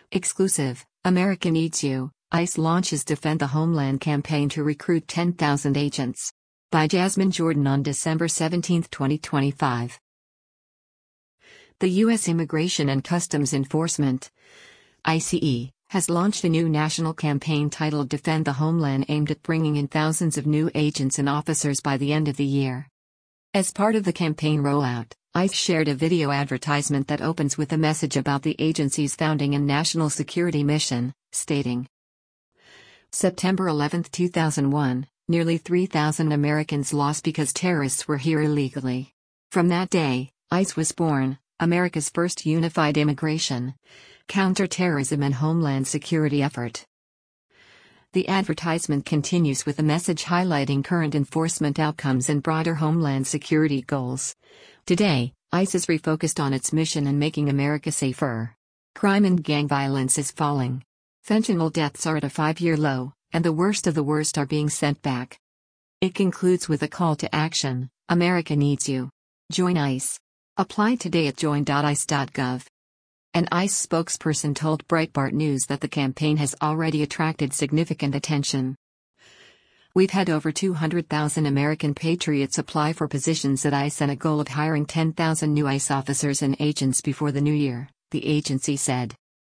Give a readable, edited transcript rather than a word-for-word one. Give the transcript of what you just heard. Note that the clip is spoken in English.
Exclusive, America Needs You, ICE launches Defend the Homeland campaign to recruit 10,000 agents. By Jasmine Jordan on December 17, 2025. The U.S. Immigration and Customs Enforcement, ICE, has launched a new national campaign titled Defend the Homeland, aimed at bringing in thousands of new agents and officers by the end of the year. As part of the campaign rollout, ICE shared a video advertisement that opens with a message about the agency's founding and national security mission, stating, September 11, 2001, nearly 3,000 Americans lost because terrorists were here illegally. From that day, ICE was born, America's first unified immigration, counterterrorism and homeland security effort. The advertisement continues with a message highlighting current enforcement outcomes and broader homeland security goals. Today, ICE is refocused on its mission and making America safer. Crime and gang violence is falling. Fentanyl deaths are at a 5-year low, and the worst of the worst are being sent back. It concludes with a call to action: America needs you. Join ICE. Apply today at join.ice.gov. An ICE spokesperson told Breitbart News that the campaign has already attracted significant attention. We've had over 200,000 American patriots apply for positions at ICE and a goal of hiring 10,000 new ICE officers and agents before the new year, the agency said.